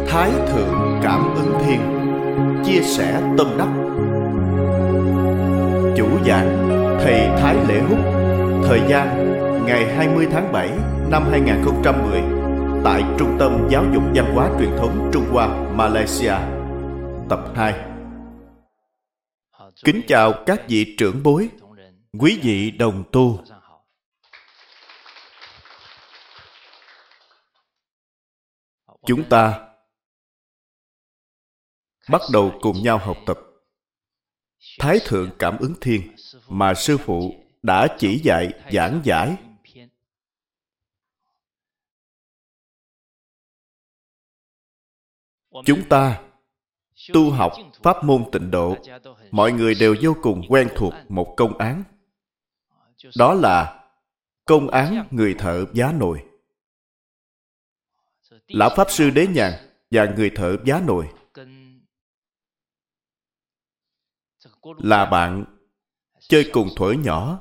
Thái Thượng Cảm Ứng Thiên, chia sẻ tâm đắc. Chủ giảng Thầy Thái Lễ Húc. Thời gian ngày 20 tháng 7 năm 2010 tại Trung tâm Giáo dục Văn hóa Truyền thống Trung Hoa, Malaysia. Tập 2. Kính chào các vị trưởng bối, quý vị đồng tu. Chúng ta bắt đầu cùng nhau học tập Thái Thượng Cảm Ứng Thiên mà Sư Phụ đã chỉ dạy giảng giải. Chúng ta tu học pháp môn Tịnh Độ, mọi người đều vô cùng quen thuộc một công án. Đó là công án người thợ vá nồi. Lão Pháp Sư Đế Nhàn và người thợ vá nồi là bạn chơi cùng thuở nhỏ.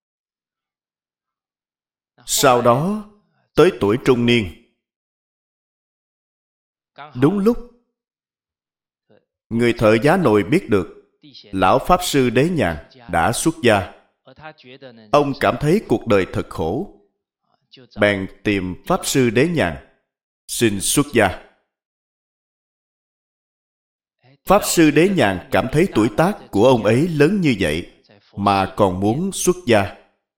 Sau đó tới tuổi trung niên, đúng lúc người thợ vá nồi biết được Lão Pháp Sư Đế Nhàn đã xuất gia. Ông cảm thấy cuộc đời thật khổ, bèn tìm Pháp Sư Đế Nhàn xin xuất gia. Pháp Sư Đế Nhàn cảm thấy tuổi tác của ông ấy lớn như vậy mà còn muốn xuất gia.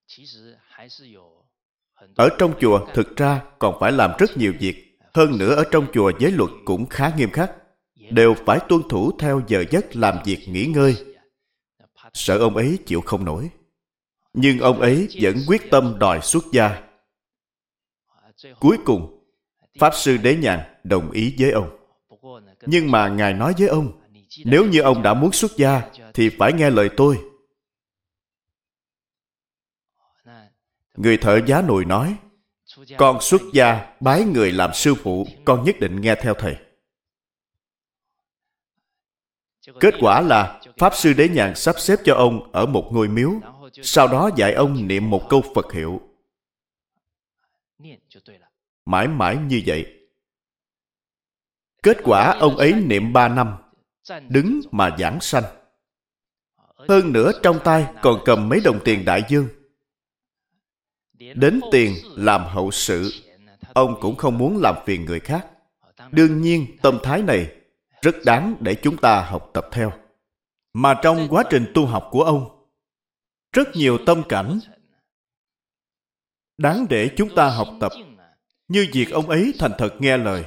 Ở trong chùa thực ra còn phải làm rất nhiều việc. Hơn nữa ở trong chùa giới luật cũng khá nghiêm khắc, đều phải tuân thủ theo giờ giấc làm việc nghỉ ngơi. Sợ ông ấy chịu không nổi, nhưng ông ấy vẫn quyết tâm đòi xuất gia. Cuối cùng Pháp Sư Đế Nhàn đồng ý với ông. Nhưng mà Ngài nói với ông, nếu như ông đã muốn xuất gia thì phải nghe lời tôi. Người thợ vá nồi nói, con xuất gia bái người làm sư phụ, con nhất định nghe theo thầy. Kết quả là Pháp Sư Đế Nhàn sắp xếp cho ông ở một ngôi miếu, sau đó dạy ông niệm một câu Phật hiệu. Mãi mãi như vậy. Kết quả ông ấy niệm 3 năm, đứng mà giảng sanh. Hơn nữa trong tay còn cầm mấy đồng tiền đại dương. Đến tiền làm hậu sự, ông cũng không muốn làm phiền người khác. Đương nhiên tâm thái này rất đáng để chúng ta học tập theo. Mà trong quá trình tu học của ông, rất nhiều tâm cảnh đáng để chúng ta học tập, như việc ông ấy thành thật nghe lời.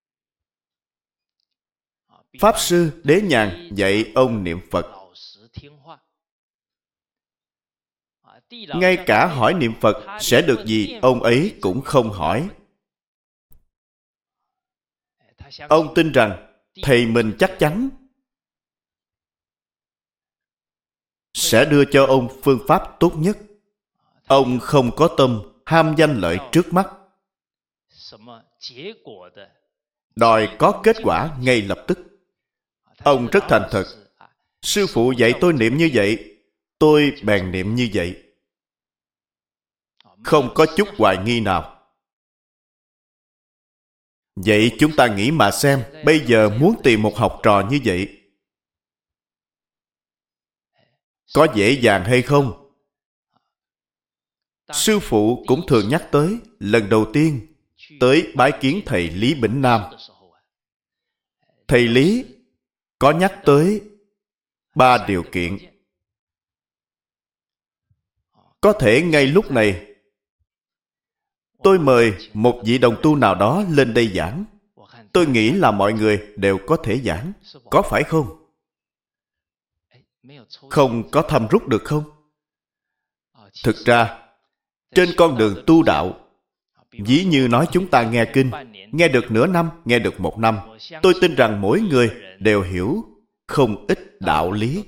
Pháp Sư Đế Nhàn dạy ông niệm Phật. Ngay cả hỏi niệm Phật sẽ được gì ông ấy cũng không hỏi. Ông tin rằng thầy mình chắc chắn sẽ đưa cho ông phương pháp tốt nhất. Ông không có tâm ham danh lợi trước mắt, đòi có kết quả ngay lập tức. Ông rất thành thật. Sư phụ dạy tôi niệm như vậy, tôi bèn niệm như vậy. Không có chút hoài nghi nào. Vậy chúng ta nghĩ mà xem, bây giờ muốn tìm một học trò như vậy, có dễ dàng hay không? Sư phụ cũng thường nhắc tới, lần đầu tiên tới bái kiến thầy Lý Bỉnh Nam. Thầy Lý có nhắc tới 3 điều kiện. Có thể ngay lúc này tôi mời một vị đồng tu nào đó lên đây giảng. Tôi nghĩ là mọi người đều có thể giảng, có phải không? Không có thăm rút được không? Thực ra, trên con đường tu đạo, ví như nói chúng ta nghe kinh, nghe được nửa năm, nghe được 1 năm, tôi tin rằng mỗi người đều hiểu không ít đạo lý.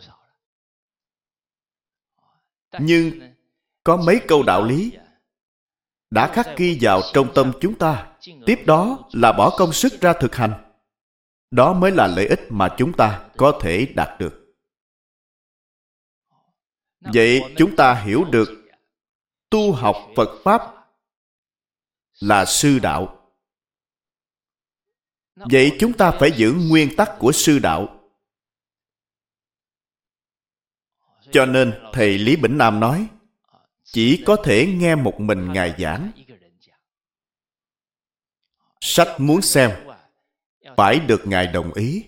Nhưng có mấy câu đạo lý đã khắc ghi vào trong tâm chúng ta, tiếp đó là bỏ công sức ra thực hành. Đó mới là lợi ích mà chúng ta có thể đạt được. Vậy chúng ta hiểu được tu học Phật Pháp là sư đạo. Vậy chúng ta phải giữ nguyên tắc của sư đạo. Cho nên thầy Lý Bỉnh Nam nói, chỉ có thể nghe một mình Ngài giảng. Sách muốn xem, phải được Ngài đồng ý.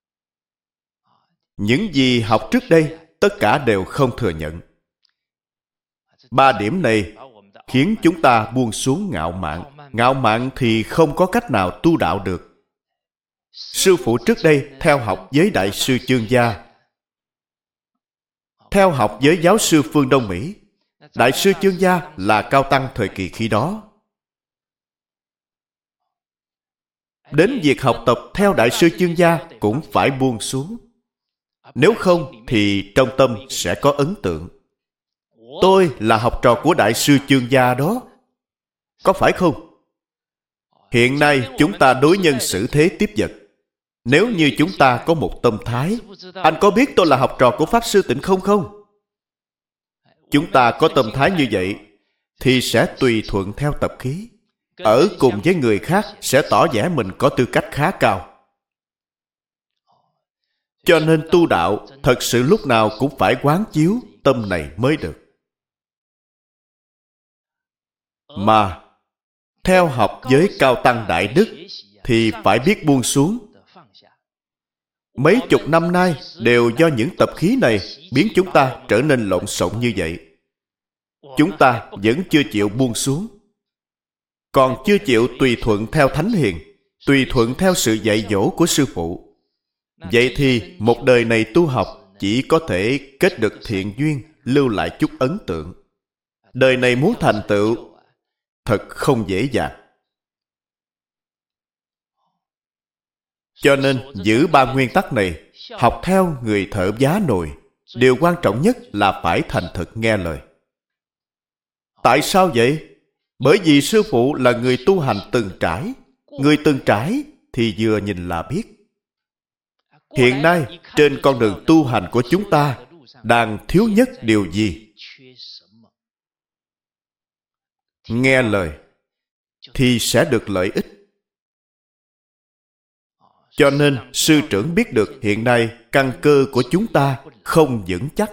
Những gì học trước đây, tất cả đều không thừa nhận. 3 điểm này khiến chúng ta buông xuống ngạo mạn. Ngạo mạn thì không có cách nào tu đạo được. Sư phụ trước đây theo học với Đại sư Chương Gia, theo học với giáo sư phương Đông Mỹ. Đại sư Chương Gia là cao tăng thời kỳ khi đó. Đến việc học tập theo Đại sư Chương Gia cũng phải buông xuống. Nếu không thì trong tâm sẽ có ấn tượng. Tôi là học trò của Đại sư Chương Gia đó. Có phải không? Hiện nay chúng ta đối nhân xử thế tiếp vật. Nếu như chúng ta có một tâm thái, anh có biết tôi là học trò của Pháp Sư Tịnh Không không? Chúng ta có tâm thái như vậy thì sẽ tùy thuận theo tập khí. Ở cùng với người khác sẽ tỏ vẻ mình có tư cách khá cao. Cho nên tu đạo thật sự lúc nào cũng phải quán chiếu tâm này mới được. Mà theo học với cao tăng đại đức thì phải biết buông xuống. Mấy chục năm nay đều do những tập khí này biến chúng ta trở nên lộn xộn như vậy. Chúng ta vẫn chưa chịu buông xuống, còn chưa chịu tùy thuận theo Thánh Hiền, tùy thuận theo sự dạy dỗ của sư phụ. Vậy thì một đời này tu học chỉ có thể kết được thiện duyên, lưu lại chút ấn tượng. Đời này muốn thành tựu thật không dễ dàng. Cho nên giữ 3 nguyên tắc này, học theo người thợ giá nồi, điều quan trọng nhất là phải thành thực nghe lời. Tại sao vậy? Bởi vì sư phụ là người tu hành từng trải. Người từng trải thì vừa nhìn là biết. Hiện nay trên con đường tu hành của chúng ta đang thiếu nhất điều gì? Nghe lời thì sẽ được lợi ích. Cho nên sư trưởng biết được hiện nay căn cơ của chúng ta không vững chắc.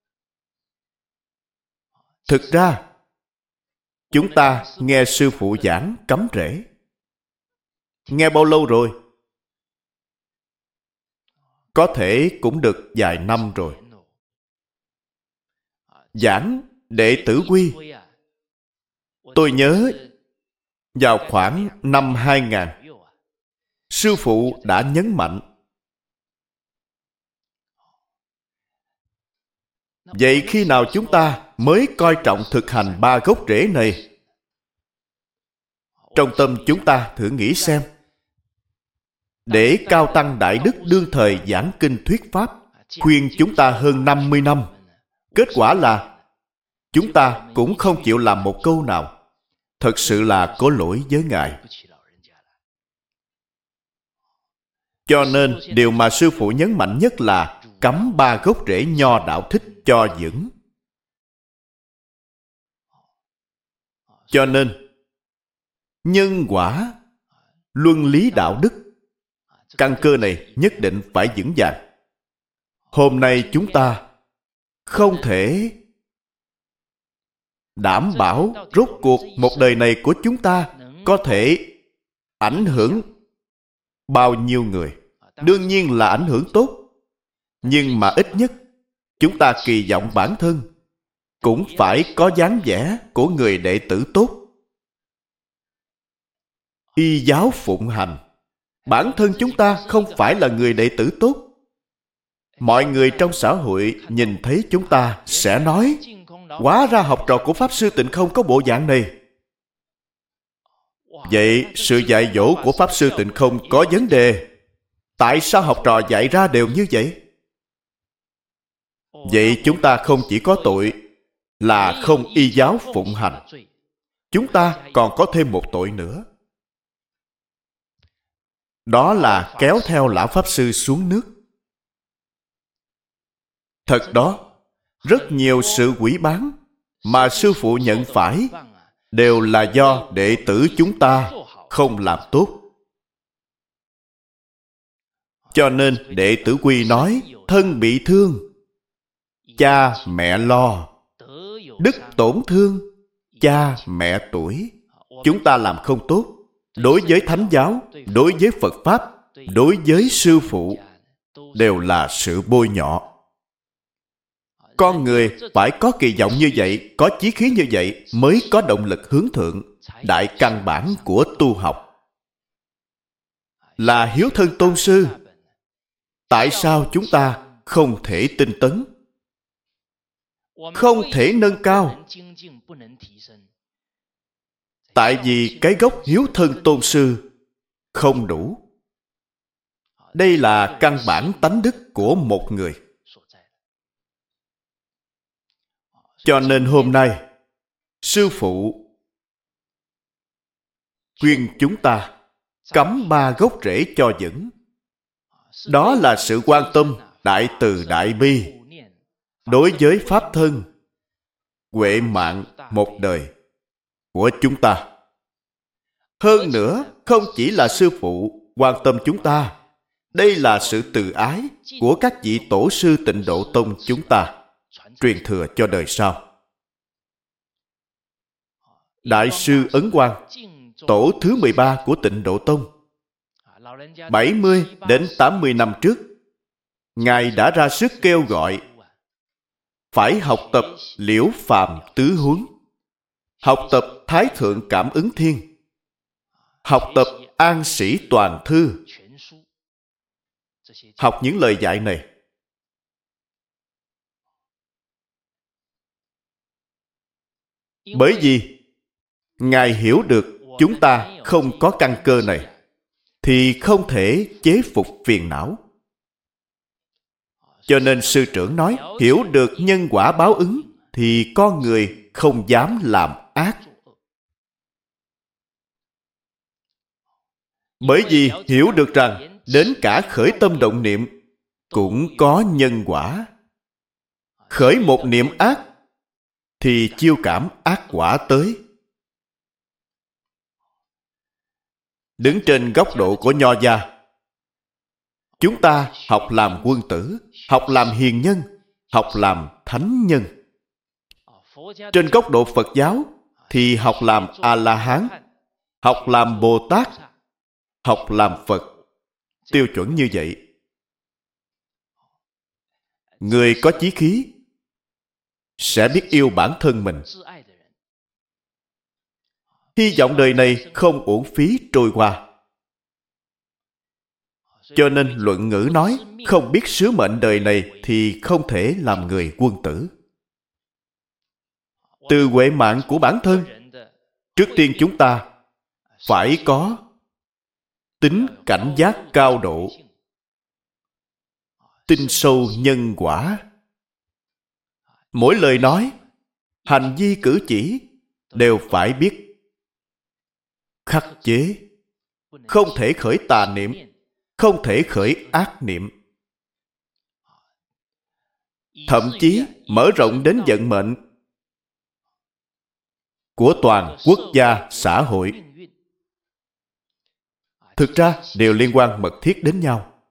Thực ra chúng ta nghe sư phụ giảng cắm rễ. Nghe bao lâu rồi? Có thể cũng được vài năm rồi. Giảng đệ tử quy, tôi nhớ vào khoảng năm 2000, sư phụ đã nhấn mạnh. Vậy khi nào chúng ta mới coi trọng thực hành 3 gốc rễ này? Trong tâm chúng ta thử nghĩ xem. Để cao tăng đại đức đương thời giảng kinh thuyết pháp, khuyên chúng ta hơn 50 năm. Kết quả là chúng ta cũng không chịu làm một câu nào. Thật sự là có lỗi với Ngài. Cho nên điều mà sư phụ nhấn mạnh nhất là cắm 3 gốc rễ nho đạo thích cho vững. Cho nên nhân quả, luân lý đạo đức, căn cơ này nhất định phải vững vàng. Hôm nay chúng ta không thể đảm bảo rốt cuộc một đời này của chúng ta có thể ảnh hưởng bao nhiêu người. Đương nhiên là ảnh hưởng tốt. Nhưng mà ít nhất chúng ta kỳ vọng bản thân cũng phải có dáng vẻ của người đệ tử tốt. Y giáo phụng hành. Bản thân chúng ta không phải là người đệ tử tốt. Mọi người trong xã hội nhìn thấy chúng ta sẽ nói, hóa ra học trò của Pháp Sư Tịnh Không có bộ dạng này. Vậy sự dạy dỗ của Pháp Sư Tịnh Không có vấn đề. Tại sao học trò dạy ra đều như vậy? Vậy chúng ta không chỉ có tội là không y giáo phụng hành, chúng ta còn có thêm một tội nữa. Đó là kéo theo lão Pháp Sư xuống nước. Thật đó, rất nhiều sự quỷ báng mà sư phụ nhận phải đều là do đệ tử chúng ta không làm tốt. Cho nên Đệ Tử Quy nói, thân bị thương, cha mẹ lo, đức tổn thương, cha mẹ tuổi. Chúng ta làm không tốt, đối với Thánh giáo, đối với Phật Pháp, đối với sư phụ, đều là sự bôi nhọ. Con người phải có kỳ vọng như vậy, có chí khí như vậy mới có động lực hướng thượng. Đại căn bản của tu học là hiếu thân tôn sư. Tại sao chúng ta không thể tinh tấn, không thể nâng cao? Tại vì cái gốc hiếu thân tôn sư không đủ. Đây là căn bản tánh đức của một người. Cho nên hôm nay, sư phụ khuyên chúng ta cắm 3 gốc rễ cho vững. Đó là sự quan tâm đại từ đại bi đối với pháp thân, huệ mạng một đời của chúng ta. Hơn nữa, không chỉ là sư phụ quan tâm chúng ta, đây là sự từ ái của các vị tổ sư Tịnh Độ Tông chúng ta, truyền thừa cho đời sau. Đại sư Ấn Quang, tổ thứ 13 của Tịnh Độ Tông, 70 đến 80 năm trước, Ngài đã ra sức kêu gọi phải học tập Liễu Phàm Tứ Huấn, học tập Thái Thượng Cảm Ứng Thiên, học tập An Sĩ Toàn Thư. Học những lời dạy này. Bởi vì Ngài hiểu được chúng ta không có căn cơ này thì không thể chế phục phiền não. Cho nên sư trưởng nói, hiểu được nhân quả báo ứng thì con người không dám làm ác. Bởi vì hiểu được rằng đến cả khởi tâm động niệm cũng có nhân quả. Khởi một niệm ác thì chiêu cảm ác quả tới. Đứng trên góc độ của Nho gia, chúng ta học làm quân tử, học làm hiền nhân, học làm thánh nhân. Trên góc độ Phật giáo thì học làm A-la-hán, học làm Bồ Tát, học làm Phật. Tiêu chuẩn như vậy. Người có chí khí sẽ biết yêu bản thân mình. Hy vọng đời này không uổng phí trôi qua. Cho nên luận ngữ nói, không biết sứ mệnh đời này thì không thể làm người quân tử. Từ huệ mạng của bản thân, trước tiên chúng ta phải có tính cảnh giác cao độ, tin sâu nhân quả. Mỗi lời nói, hành vi cử chỉ đều phải biết khắc chế. Không thể khởi tà niệm, không thể khởi ác niệm. Thậm chí mở rộng đến vận mệnh của toàn quốc gia, xã hội. Thực ra đều liên quan mật thiết đến nhau.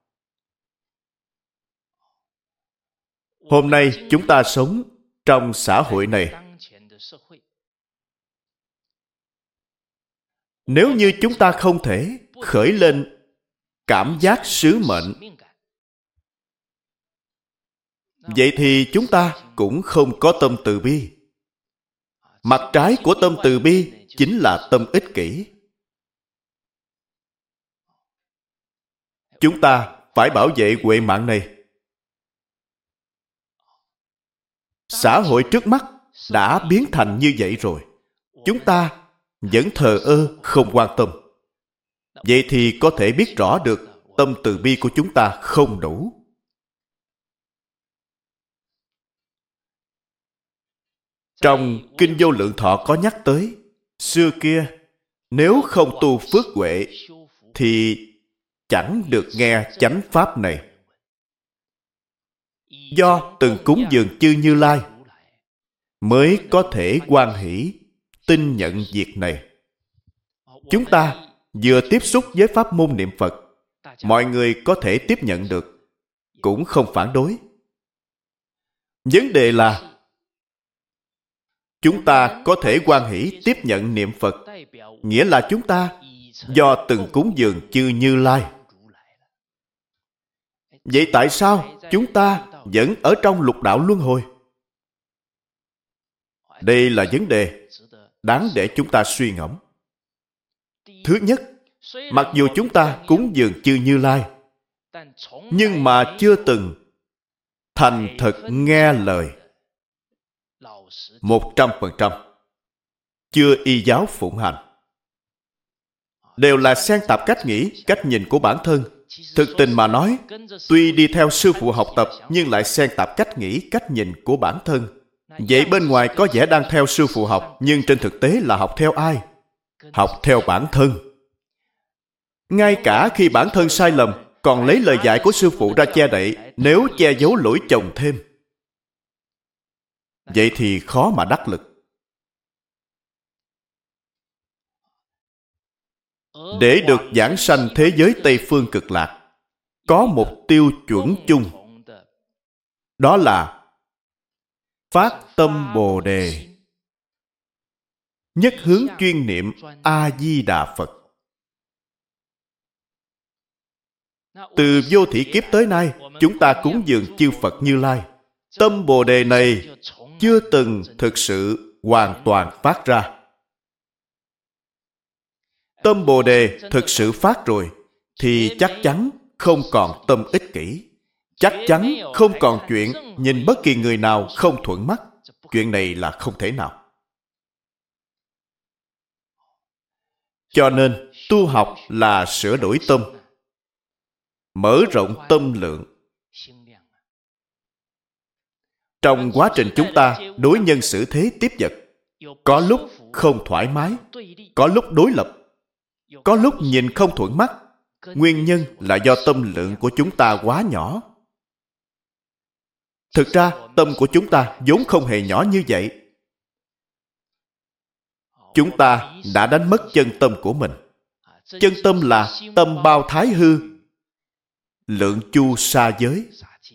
Hôm nay chúng ta sống trong xã hội này. Nếu như chúng ta không thể khởi lên cảm giác sứ mệnh, vậy thì chúng ta cũng không có tâm từ bi. Mặt trái của tâm từ bi chính là tâm ích kỷ. Chúng ta phải bảo vệ huệ mạng này. Xã hội trước mắt đã biến thành như vậy rồi. Chúng ta vẫn thờ ơ, không quan tâm. Vậy thì có thể biết rõ được tâm từ bi của chúng ta không đủ. Trong Kinh Vô Lượng Thọ có nhắc tới, xưa kia nếu không tu phước huệ thì chẳng được nghe chánh pháp này. Do từng cúng dường chư Như Lai mới có thể hoan hỷ tin nhận việc này. Chúng ta vừa tiếp xúc với pháp môn niệm Phật, mọi người có thể tiếp nhận được, cũng không phản đối. Vấn đề là chúng ta có thể hoan hỷ tiếp nhận niệm Phật, nghĩa là chúng ta do từng cúng dường chư Như Lai. Vậy tại sao chúng ta vẫn ở trong lục đạo luân hồi? Đây là vấn đề đáng để chúng ta suy ngẫm. Thứ nhất, mặc dù chúng ta cúng dường chư Như Lai, nhưng mà chưa từng thành thật nghe lời 100%, chưa y giáo phụng hành, đều là xen tạp cách nghĩ, cách nhìn của bản thân. Thực tình mà nói, tuy đi theo sư phụ học tập, nhưng lại xen tạp cách nghĩ, cách nhìn của bản thân. Vậy bên ngoài có vẻ đang theo sư phụ học, nhưng trên thực tế là học theo ai? Học theo bản thân. Ngay cả khi bản thân sai lầm, còn lấy lời dạy của sư phụ ra che đậy, nếu che giấu lỗi chồng thêm, vậy thì khó mà đắc lực. Để được giảng sanh thế giới Tây Phương Cực Lạc, có mục tiêu chuẩn chung, đó là phát tâm Bồ Đề, nhất hướng chuyên niệm A-di-đà Phật. Từ vô thỉ kiếp tới nay, chúng ta cúng dường chư Phật Như Lai. Tâm Bồ Đề này chưa từng thực sự hoàn toàn phát ra. Tâm Bồ Đề thực sự phát rồi, thì chắc chắn không còn tâm ích kỷ. Chắc chắn không còn chuyện nhìn bất kỳ người nào không thuận mắt. Chuyện này là không thể nào. Cho nên, tu học là sửa đổi tâm, mở rộng tâm lượng. Trong quá trình chúng ta đối nhân xử thế tiếp vật, có lúc không thoải mái, có lúc đối lập, có lúc nhìn không thuận mắt. Nguyên nhân là do tâm lượng của chúng ta quá nhỏ. Thực ra, tâm của chúng ta vốn không hề nhỏ như vậy. Chúng ta đã đánh mất chân tâm của mình. Chân tâm là tâm bao thái hư, lượng chu sa giới.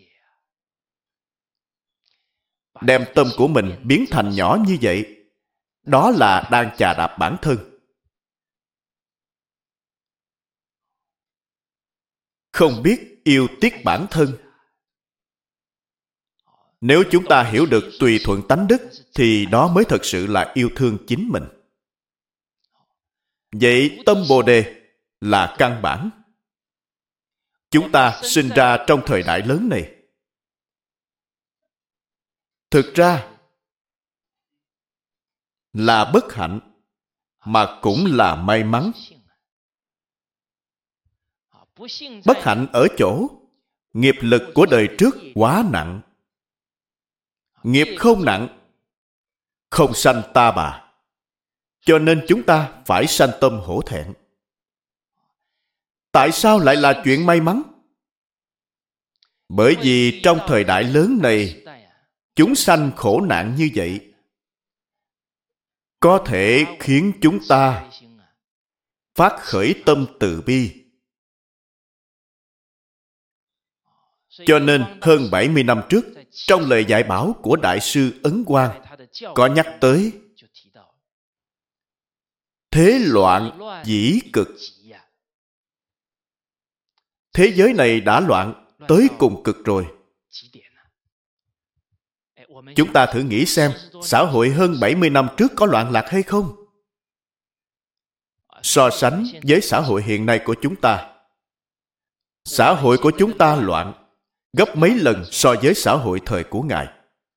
Đem tâm của mình biến thành nhỏ như vậy, đó là đang chà đạp bản thân. Không biết yêu tiếc bản thân. Nếu chúng ta hiểu được tùy thuận tánh đức, thì đó mới thật sự là yêu thương chính mình. Vậy tâm Bồ Đề là căn bản. Chúng ta sinh ra trong thời đại lớn này. Thực ra là bất hạnh, mà cũng là may mắn. Bất hạnh ở chỗ nghiệp lực của đời trước quá nặng. Nghiệp không nặng, không sanh ta bà, cho nên chúng ta phải sanh tâm hổ thẹn. Tại sao lại là chuyện may mắn? Bởi vì trong thời đại lớn này, chúng sanh khổ nạn như vậy, có thể khiến chúng ta phát khởi tâm từ bi. Cho nên hơn 70 năm trước, trong lời dạy bảo của Đại sư Ấn Quang có nhắc tới thế loạn dĩ cực. Thế giới này đã loạn tới cùng cực rồi. Chúng ta thử nghĩ xem, xã hội hơn 70 năm trước có loạn lạc hay không? So sánh với xã hội hiện nay của chúng ta, xã hội của chúng ta loạn gấp mấy lần so với xã hội thời của Ngài.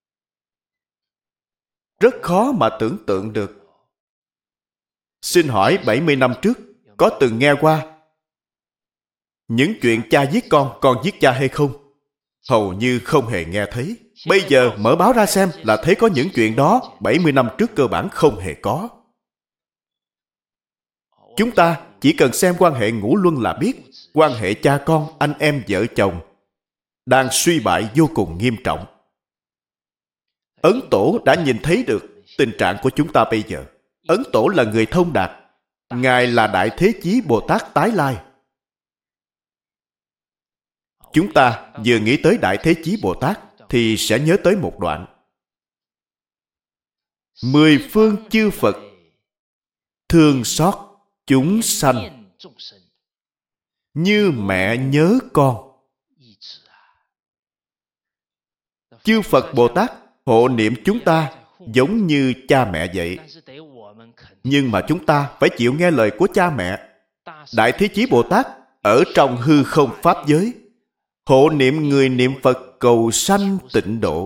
Rất khó mà tưởng tượng được. Xin hỏi 70 năm trước, có từng nghe qua những chuyện cha giết con giết cha hay không? Hầu như không hề nghe thấy. Bây giờ mở báo ra xem là thấy có những chuyện đó 70 năm trước cơ bản không hề có. Chúng ta chỉ cần xem quan hệ ngũ luân là biết, quan hệ cha con, anh em, vợ chồng đang suy bại vô cùng nghiêm trọng. Ấn Tổ đã nhìn thấy được tình trạng của chúng ta bây giờ. Ấn Tổ là người thông đạt. Ngài là Đại Thế Chí Bồ Tát tái lai. Chúng ta vừa nghĩ tới Đại Thế Chí Bồ Tát thì sẽ nhớ tới một đoạn. 10 phương chư Phật thương xót chúng sanh, như mẹ nhớ con. Chư Phật Bồ Tát hộ niệm chúng ta giống như cha mẹ vậy. Nhưng mà chúng ta phải chịu nghe lời của cha mẹ. Đại Thế Chí Bồ Tát ở trong hư không pháp giới, hộ niệm người niệm Phật cầu sanh tịnh độ.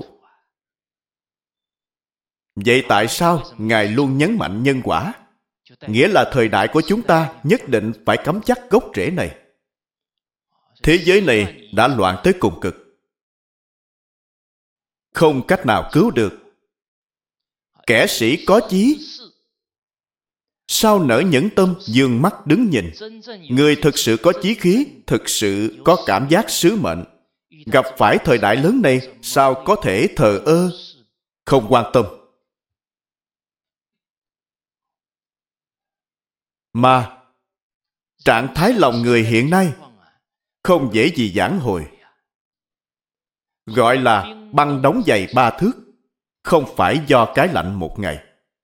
Vậy tại sao Ngài luôn nhấn mạnh nhân quả? Nghĩa là thời đại của chúng ta nhất định phải cắm chắc gốc rễ này. Thế giới này đã loạn tới cùng cực, không cách nào cứu được. Kẻ sĩ có chí sao nỡ nhẫn tâm dương mắt đứng nhìn? Người thực sự có chí khí, thực sự có cảm giác sứ mệnh, gặp phải thời đại lớn này sao có thể thờ ơ, không quan tâm? Mà trạng thái lòng người hiện nay không dễ gì vãn hồi. Gọi là băng đóng giày 3 thước, không phải do cái lạnh một ngày.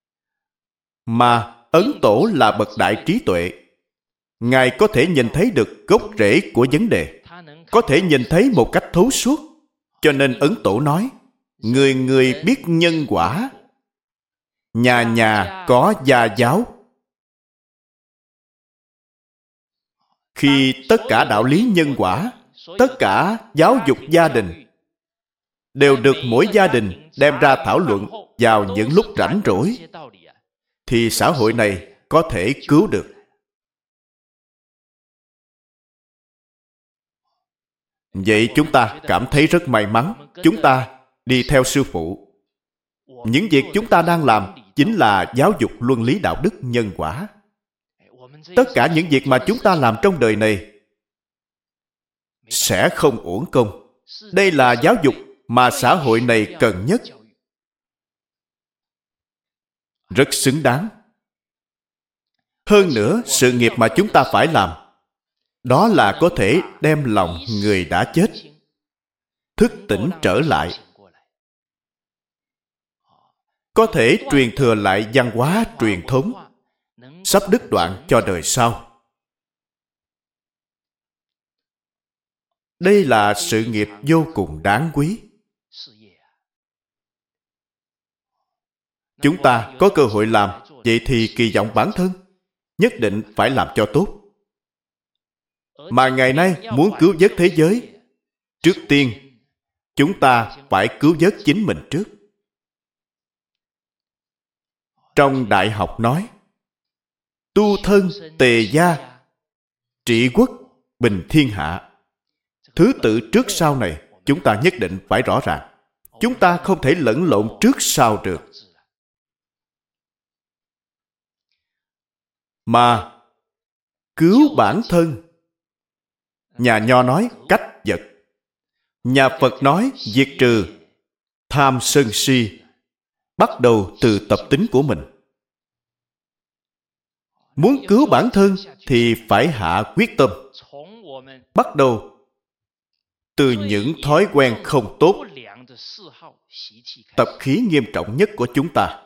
Mà Ấn Tổ là bậc đại trí tuệ. Ngài có thể nhìn thấy được gốc rễ của vấn đề, có thể nhìn thấy một cách thấu suốt. Cho nên Ấn Tổ nói, người người biết nhân quả, nhà nhà có gia giáo. Khi tất cả đạo lý nhân quả, tất cả giáo dục gia đình đều được mỗi gia đình đem ra thảo luận vào những lúc rảnh rỗi, thì xã hội này có thể cứu được. Vậy chúng ta cảm thấy rất may mắn. Chúng ta đi theo sư phụ. Những việc chúng ta đang làm chính là giáo dục luân lý đạo đức nhân quả. Tất cả những việc mà chúng ta làm trong đời này sẽ không uổng công. Đây là giáo dục mà xã hội này cần nhất. Rất xứng đáng. Hơn nữa, sự nghiệp mà chúng ta phải làm, đó là có thể đem lòng người đã chết thức tỉnh trở lại, có thể truyền thừa lại văn hóa truyền thống sắp đứt đoạn cho đời sau. Đây là sự nghiệp vô cùng đáng quý. Chúng ta có cơ hội làm, vậy thì kỳ vọng bản thân nhất định phải làm cho tốt. Mà ngày nay muốn cứu vớt thế giới, trước tiên chúng ta phải cứu vớt chính mình trước. Trong Đại học nói, tu thân tề gia, trị quốc bình thiên hạ. Thứ tự trước sau này chúng ta nhất định phải rõ ràng. Chúng ta không thể lẫn lộn trước sau được. Mà cứu bản thân, nhà Nho nói cách vật, nhà Phật nói diệt trừ tham sân si, bắt đầu từ tập tính của mình. Muốn cứu bản thân thì phải hạ quyết tâm, bắt đầu từ những thói quen không tốt, tập khí nghiêm trọng nhất của chúng ta.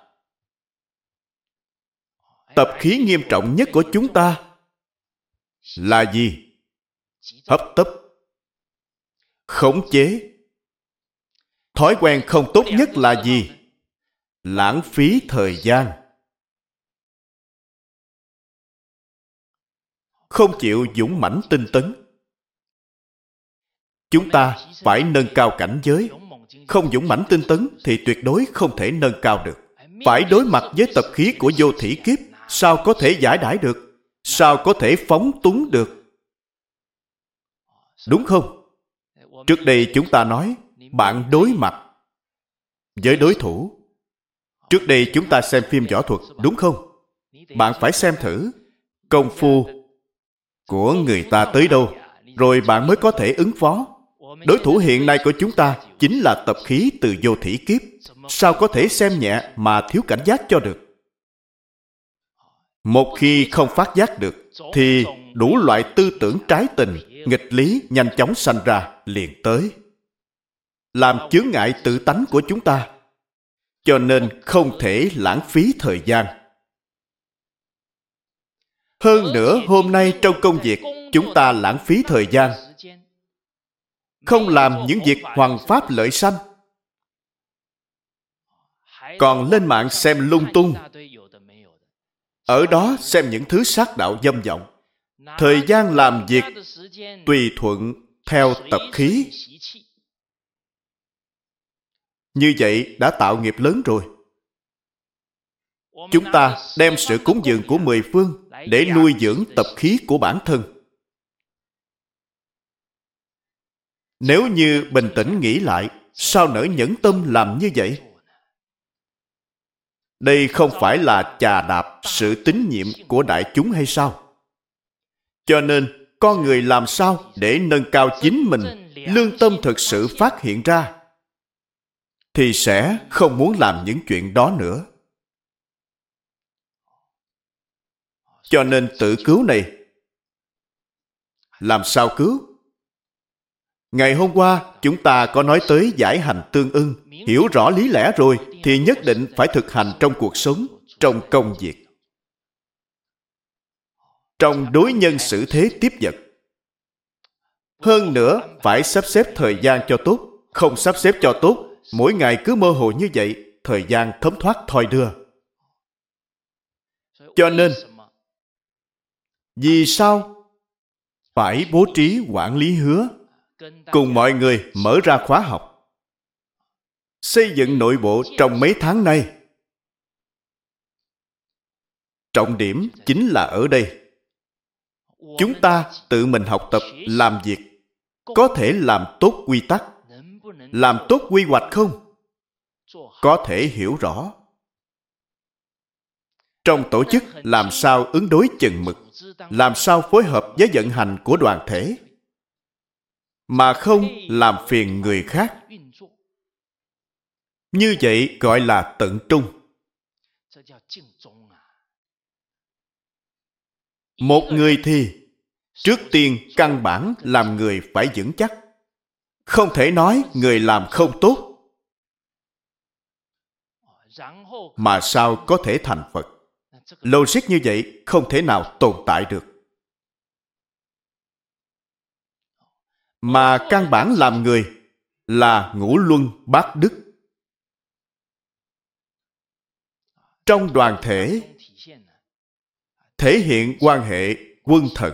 Tập khí nghiêm trọng nhất của chúng ta là gì? Hấp tấp, khống chế. Thói quen không tốt nhất là gì? Lãng phí thời gian. Không chịu dũng mãnh tinh tấn. Chúng ta phải nâng cao cảnh giới. Không dũng mãnh tinh tấn thì tuyệt đối không thể nâng cao được. Phải đối mặt với tập khí của vô thỉ kiếp, sao có thể giải đãi được? Sao có thể phóng túng được? Đúng không? Trước đây chúng ta nói, bạn đối mặt với đối thủ. Trước đây chúng ta xem phim võ thuật, đúng không? Bạn phải xem thử công phu của người ta tới đâu, rồi bạn mới có thể ứng phó. Đối thủ hiện nay của chúng ta chính là tập khí từ vô thỉ kiếp. Sao có thể xem nhẹ mà thiếu cảnh giác cho được? Một khi không phát giác được, thì đủ loại tư tưởng trái tình, nghịch lý nhanh chóng sanh ra liền tới, làm chướng ngại tự tánh của chúng ta. Cho nên không thể lãng phí thời gian. Hơn nữa, hôm nay trong công việc, chúng ta lãng phí thời gian, không làm những việc hoằng pháp lợi sanh, còn lên mạng xem lung tung. Ở đó xem những thứ sát đạo dâm vọng. Thời gian làm việc tùy thuận theo tập khí. Như vậy đã tạo nghiệp lớn rồi. Chúng ta đem sự cúng dường của 10 phương để nuôi dưỡng tập khí của bản thân. Nếu như bình tĩnh nghĩ lại, sao nỡ nhẫn tâm làm như vậy? Đây không phải là chà đạp sự tín nhiệm của đại chúng hay sao? Cho nên, con người làm sao để nâng cao chính mình, lương tâm thực sự phát hiện ra, thì sẽ không muốn làm những chuyện đó nữa. Cho nên tự cứu này, làm sao cứu? Ngày hôm qua, chúng ta có nói tới giải hành tương ưng. Hiểu rõ lý lẽ rồi, thì nhất định phải thực hành trong cuộc sống, trong công việc, trong đối nhân xử thế tiếp vật. Hơn nữa, phải sắp xếp thời gian cho tốt. Không sắp xếp cho tốt, mỗi ngày cứ mơ hồ như vậy, thời gian thấm thoát thoi đưa. Cho nên, vì sao phải bố trí quản lý hứa, cùng mọi người mở ra khóa học, xây dựng nội bộ trong mấy tháng nay? Trọng điểm chính là ở đây. Chúng ta tự mình học tập làm việc, có thể làm tốt quy tắc, làm tốt quy hoạch không? Có thể hiểu rõ. Trong tổ chức làm sao ứng đối chừng mực, làm sao phối hợp với vận hành của đoàn thể, mà không làm phiền người khác. Như vậy gọi là tận trung. Một người thì trước tiên căn bản làm người phải vững chắc. Không thể nói người làm không tốt mà sao có thể thành Phật. Logic như vậy không thể nào tồn tại được. Mà căn bản làm người là ngũ luân bát đức. Trong đoàn thể thể hiện quan hệ quân thần.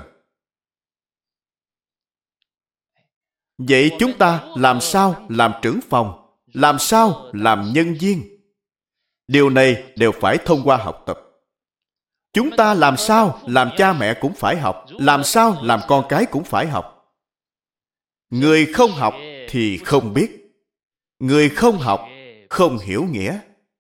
Vậy chúng ta làm sao làm trưởng phòng, làm sao làm nhân viên? Điều này đều phải thông qua học tập. Chúng ta làm sao làm cha mẹ cũng phải học, làm sao làm con cái cũng phải học. Người không học thì không biết. Người không học không hiểu nghĩa.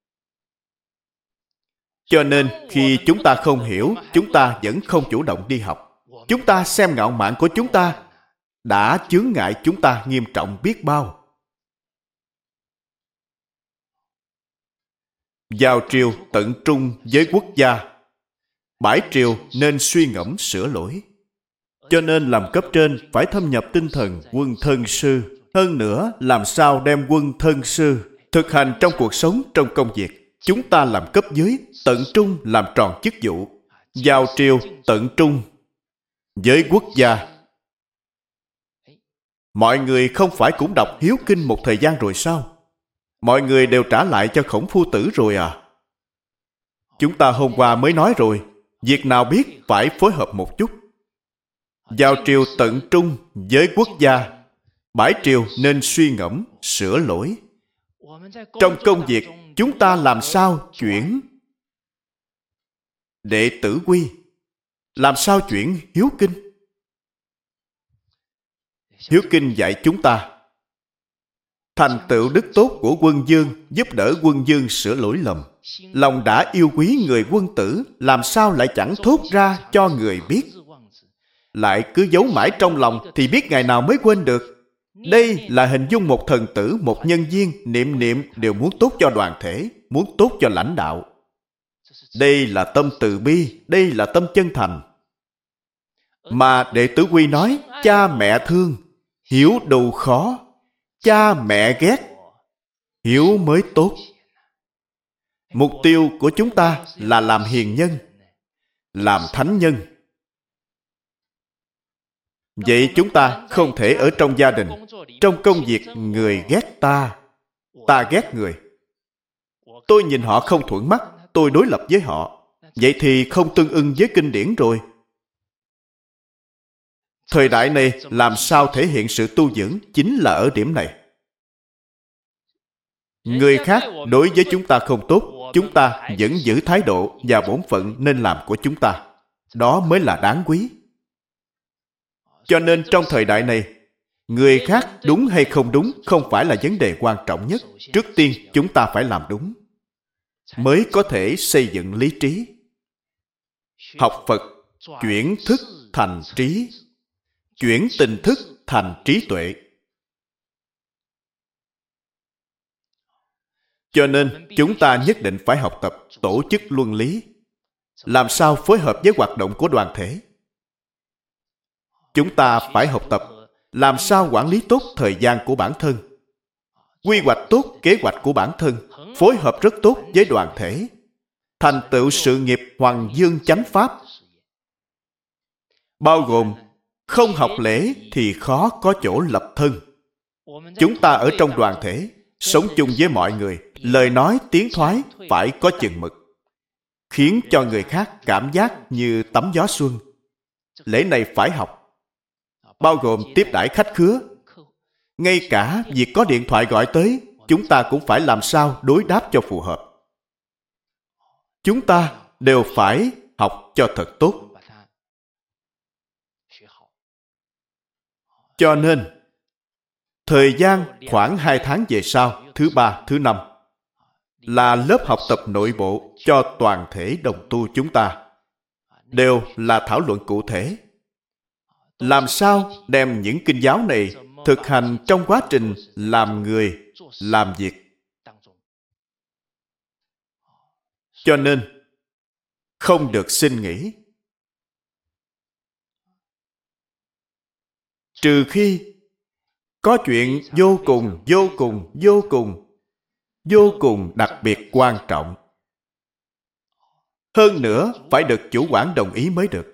Cho nên khi chúng ta không hiểu, chúng ta vẫn không chủ động đi học. Chúng ta xem ngạo mạn của chúng ta đã chướng ngại chúng ta nghiêm trọng biết bao. Vào triều tận trung với quốc gia, bãi triều nên suy ngẫm sửa lỗi. Cho nên làm cấp trên phải thâm nhập tinh thần quân thân sư. Hơn nữa, làm sao đem quân thân sư thực hành trong cuộc sống, trong công việc. Chúng ta làm cấp dưới, tận trung làm tròn chức vụ. Vào triều tận trung với quốc gia. Mọi người không phải cũng đọc Hiếu Kinh một thời gian rồi sao? Mọi người đều trả lại cho Khổng Phu Tử rồi à? Chúng ta hôm qua mới nói rồi, việc nào biết phải phối hợp một chút. Vào triều tận trung với quốc gia, bãi triều nên suy ngẫm, sửa lỗi. Trong công việc, chúng ta làm sao chuyển đệ tử quy? Làm sao chuyển Hiếu Kinh? Hiếu Kinh dạy chúng ta thành tựu đức tốt của quân vương, giúp đỡ quân vương sửa lỗi lầm. Lòng đã yêu quý người quân tử, làm sao lại chẳng thốt ra cho người biết? Lại cứ giấu mãi trong lòng thì biết ngày nào mới quên được. Đây là hình dung một thần tử, một nhân viên, niệm niệm đều muốn tốt cho đoàn thể, muốn tốt cho lãnh đạo. Đây là tâm từ bi, đây là tâm chân thành. Mà đệ tử quy nói, Cha mẹ thương, hiếu đâu khó. Cha mẹ ghét, hiếu mới tốt. Mục tiêu của chúng ta là làm hiền nhân, làm thánh nhân. Vậy chúng ta không thể ở trong gia đình, trong công việc người ghét ta, ta ghét người. Tôi nhìn họ không thuận mắt, tôi đối lập với họ. Vậy thì không tương ưng với kinh điển rồi. Thời đại này làm sao thể hiện sự tu dưỡng chính là ở điểm này. Người khác đối với chúng ta không tốt, chúng ta vẫn giữ thái độ và bổn phận nên làm của chúng ta. Đó mới là đáng quý. Cho nên trong thời đại này, người khác đúng hay không đúng không phải là vấn đề quan trọng nhất. Trước tiên chúng ta phải làm đúng, mới có thể xây dựng lý trí. Học Phật, chuyển thức thành trí, chuyển tình thức thành trí tuệ. Cho nên chúng ta nhất định phải học tập tổ chức luân lý, làm sao phối hợp với hoạt động của đoàn thể. Chúng ta phải học tập làm sao quản lý tốt thời gian của bản thân, quy hoạch tốt kế hoạch của bản thân, phối hợp rất tốt với đoàn thể, thành tựu sự nghiệp Hoàng Dương Chánh Pháp. Bao gồm không học lễ thì khó có chỗ lập thân. Chúng ta ở trong đoàn thể, sống chung với mọi người, lời nói tiếng thoái phải có chừng mực, khiến cho người khác cảm giác như tắm gió xuân. Lễ này phải học, bao gồm tiếp đãi khách khứa. Ngay cả việc có điện thoại gọi tới, chúng ta cũng phải làm sao đối đáp cho phù hợp. Chúng ta đều phải học cho thật tốt. Cho nên, thời gian khoảng 2 tháng về sau, thứ 3, thứ 5, là lớp học tập nội bộ cho toàn thể đồng tu chúng ta. Đều là thảo luận cụ thể. Làm sao đem những kinh giáo này thực hành trong quá trình làm người, làm việc. Cho nên, không được xin nghỉ. Trừ khi có chuyện vô cùng đặc biệt quan trọng. Hơn nữa, phải được chủ quản đồng ý mới được.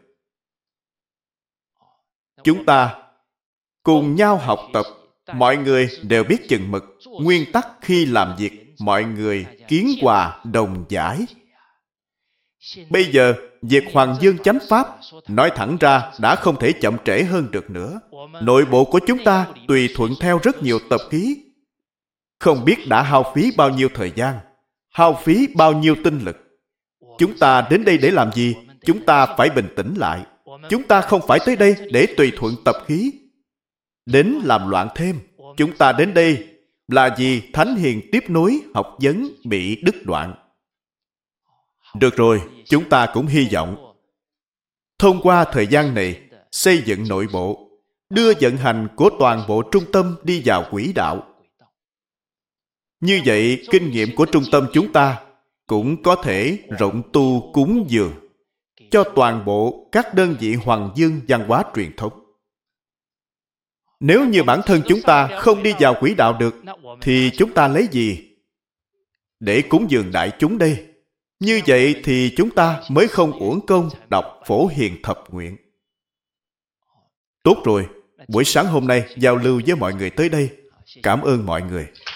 Chúng ta cùng nhau học tập, mọi người đều biết chừng mực, nguyên tắc khi làm việc, mọi người kiến hòa đồng giải. Bây giờ, việc Hoàng Dương Chánh Pháp, nói thẳng ra đã không thể chậm trễ hơn được nữa. Nội bộ của chúng ta tùy thuận theo rất nhiều tập khí. Không biết đã hao phí bao nhiêu thời gian, hao phí bao nhiêu tinh lực. Chúng ta đến đây để làm gì? Chúng ta phải bình tĩnh lại. Chúng ta không phải tới đây để tùy thuận tập khí, đến làm loạn thêm. Chúng ta đến đây là vì thánh hiền tiếp nối học vấn bị đứt đoạn. Được rồi, chúng ta cũng hy vọng thông qua thời gian này xây dựng nội bộ, đưa vận hành của toàn bộ trung tâm đi vào quỹ đạo. Như vậy, kinh nghiệm của trung tâm chúng ta cũng có thể rộng tu cúng dường cho toàn bộ các đơn vị Hoàng Dương văn hóa truyền thống. Nếu như bản thân chúng ta không đi vào quỹ đạo được, thì chúng ta lấy gì để cúng dường đại chúng đây? Như vậy thì chúng ta mới không uổng công đọc Phổ Hiền Thập Nguyện. Tốt rồi, buổi sáng hôm nay giao lưu với mọi người tới đây. Cảm ơn mọi người.